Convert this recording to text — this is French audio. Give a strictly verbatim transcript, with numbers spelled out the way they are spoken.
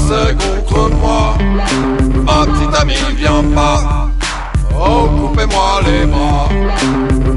c'est contre moi. Oh petit ami, viens pas, oh coupez-moi les bras.